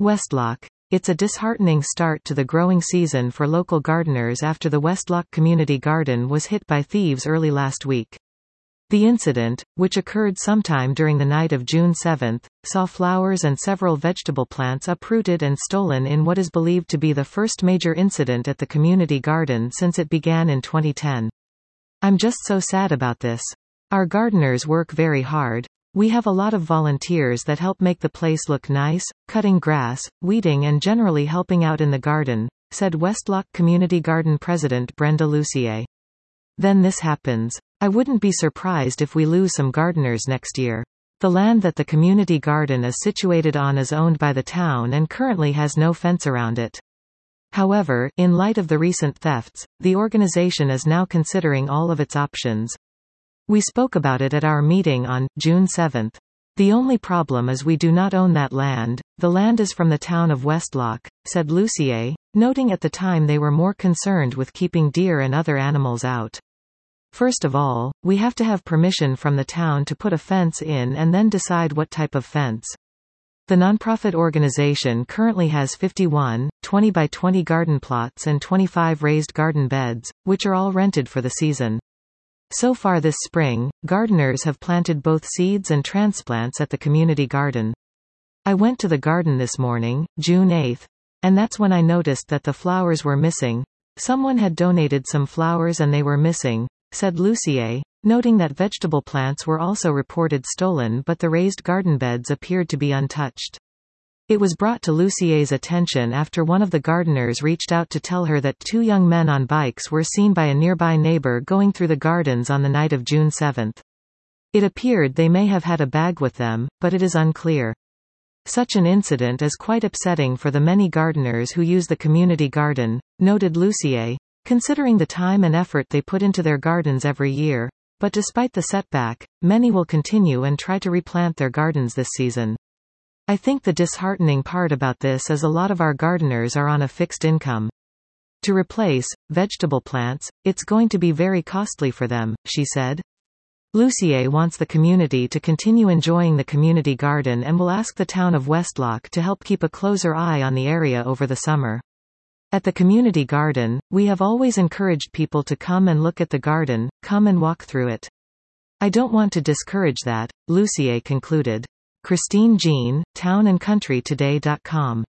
Westlock. It's a disheartening start to the growing season for local gardeners after the Westlock Community Garden was hit by thieves early last week. The incident, which occurred sometime during the night of June 7, saw flowers and several vegetable plants uprooted and stolen in what is believed to be the first major incident at the community garden since it began in 2010. I'm just so sad about this. Our gardeners work very hard. We have a lot of volunteers that help make the place look nice, cutting grass, weeding and generally helping out in the garden, said Westlock Community Garden President Brenda Lucier. Then this happens. I wouldn't be surprised if we lose some gardeners next year. The land that the community garden is situated on is owned by the town and currently has no fence around it. However, in light of the recent thefts, the organization is now considering all of its options. We spoke about it at our meeting on June 7. The only problem is we do not own that land. The land is from the town of Westlock, said Lucier, noting at the time they were more concerned with keeping deer and other animals out. First of all, we have to have permission from the town to put a fence in and then decide what type of fence. The nonprofit organization currently has 51, 20 by 20 garden plots and 25 raised garden beds, which are all rented for the season. So far this spring, gardeners have planted both seeds and transplants at the community garden. I went to the garden this morning, June 8, and that's when I noticed that the flowers were missing. Someone had donated some flowers and they were missing, said Lucier, noting that vegetable plants were also reported stolen but the raised garden beds appeared to be untouched. It was brought to Lucier's attention after one of the gardeners reached out to tell her that two young men on bikes were seen by a nearby neighbor going through the gardens on the night of June 7. It appeared they may have had a bag with them, but it is unclear. Such an incident is quite upsetting for the many gardeners who use the community garden, noted Lucier, considering the time and effort they put into their gardens every year. But despite the setback, many will continue and try to replant their gardens this season. I think the disheartening part about this is a lot of our gardeners are on a fixed income. To replace vegetable plants, it's going to be very costly for them, she said. Lucier wants the community to continue enjoying the community garden and will ask the town of Westlock to help keep a closer eye on the area over the summer. At the community garden, we have always encouraged people to come and look at the garden, come and walk through it. I don't want to discourage that, Lucier concluded. Christine Jean, townandcountrytoday.com